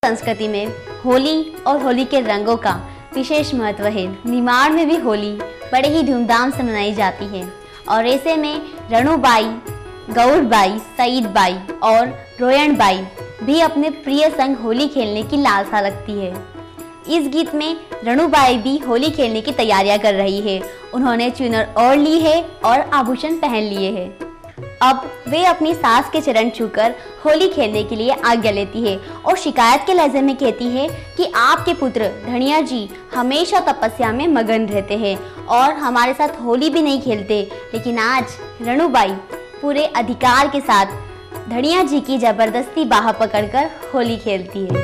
संस्कृति में होली और होली के रंगों का विशेष महत्व है। निमाड़ में भी होली बड़े ही धूमधाम से मनाई जाती है और ऐसे में रणुबाई, गौरबाई, सईदबाई और रोयणबाई भी अपने प्रिय संग होली खेलने की लालसा रखती है। इस गीत में रणुबाई भी होली खेलने की तैयारियां कर रही है। उन्होंने चुनर ओढ़ ली है और आभूषण पहन लिए हैं। अब वे अपनी सास के चरण छूकर होली खेलने के लिए आज्ञा लेती है और शिकायत के लहजे में कहती है कि आपके पुत्र धनिया जी हमेशा तपस्या में मगन रहते हैं और हमारे साथ होली भी नहीं खेलते, लेकिन आज रणुबाई पूरे अधिकार के साथ धनिया जी की जबरदस्ती बाह पकड़कर होली खेलती है।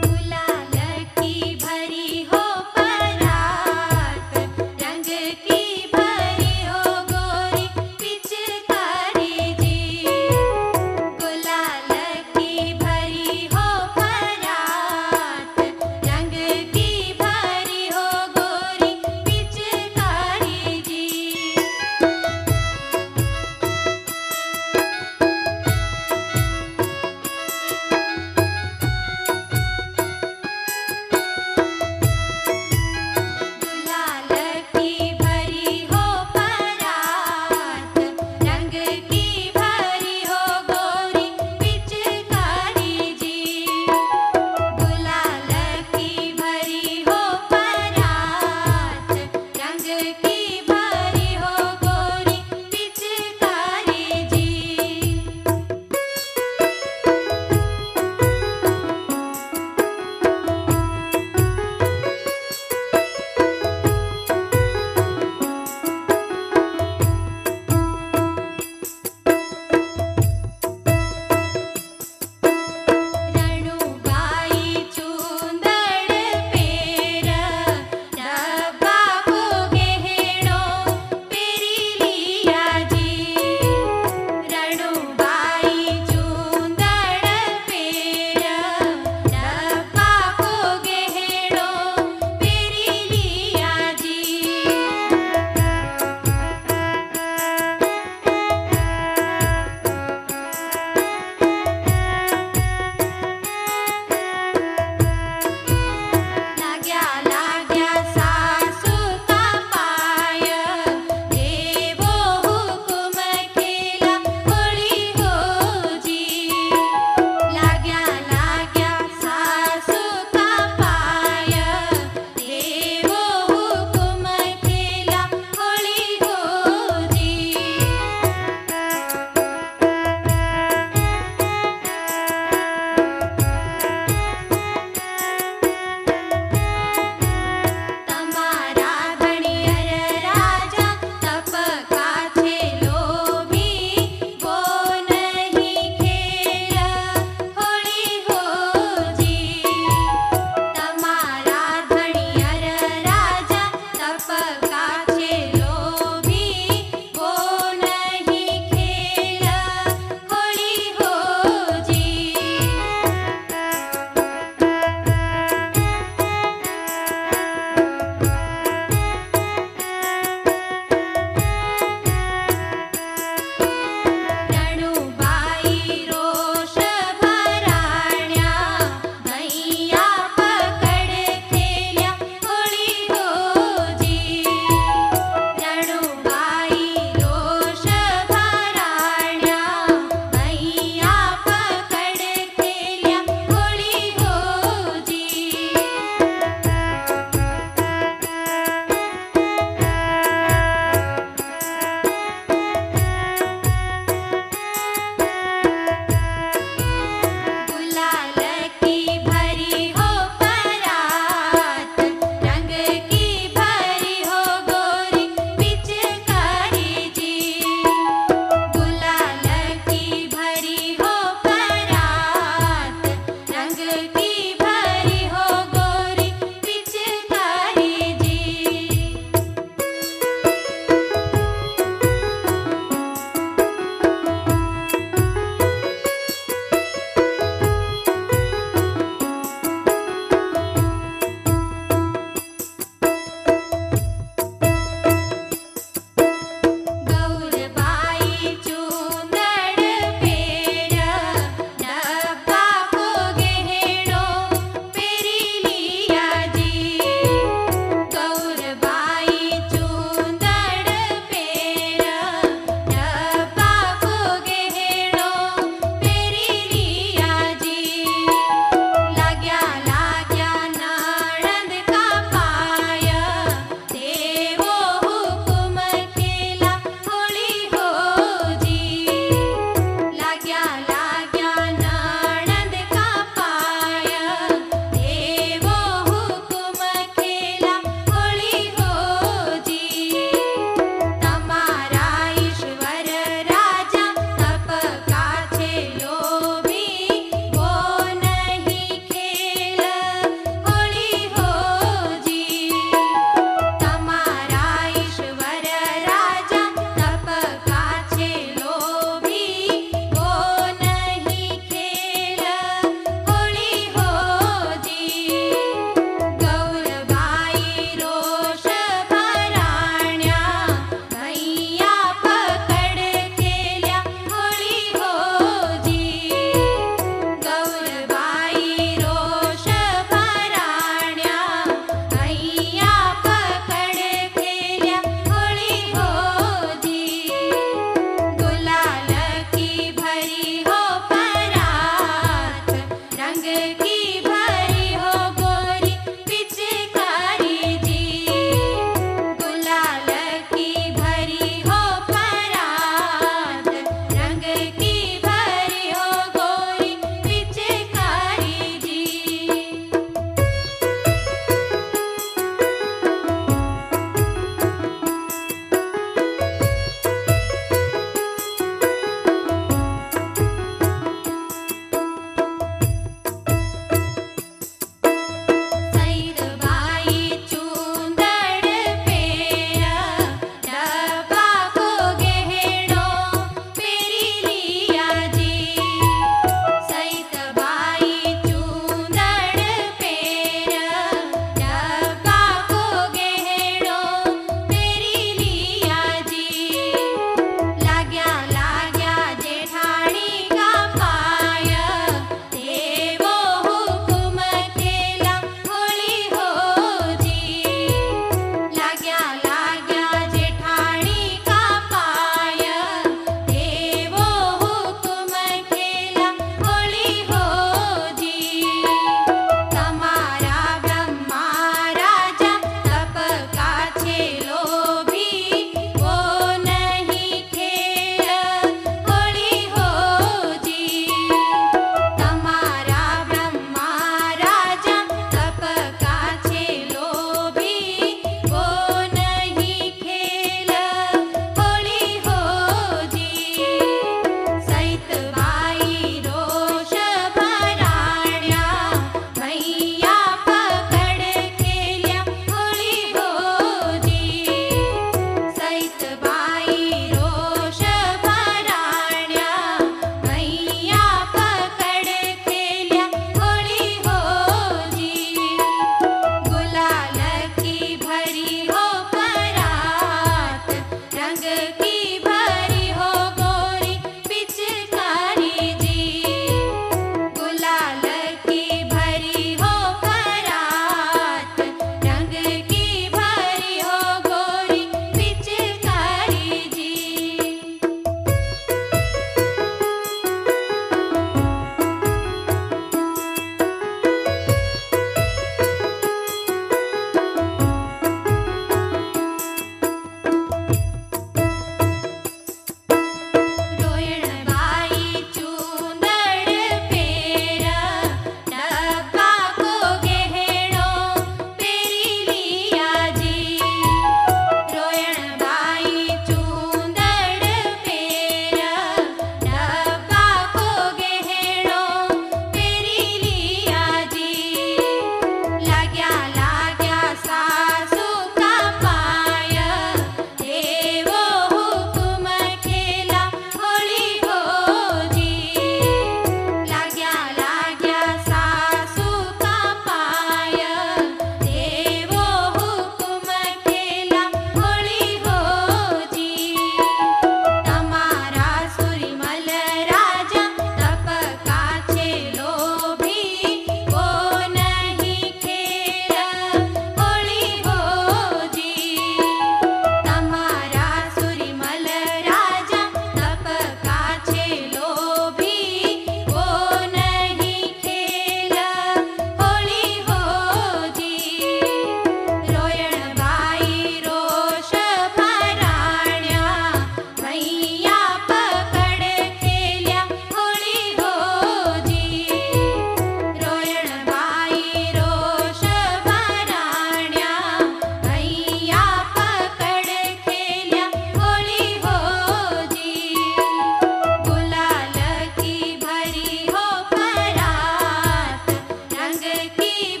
की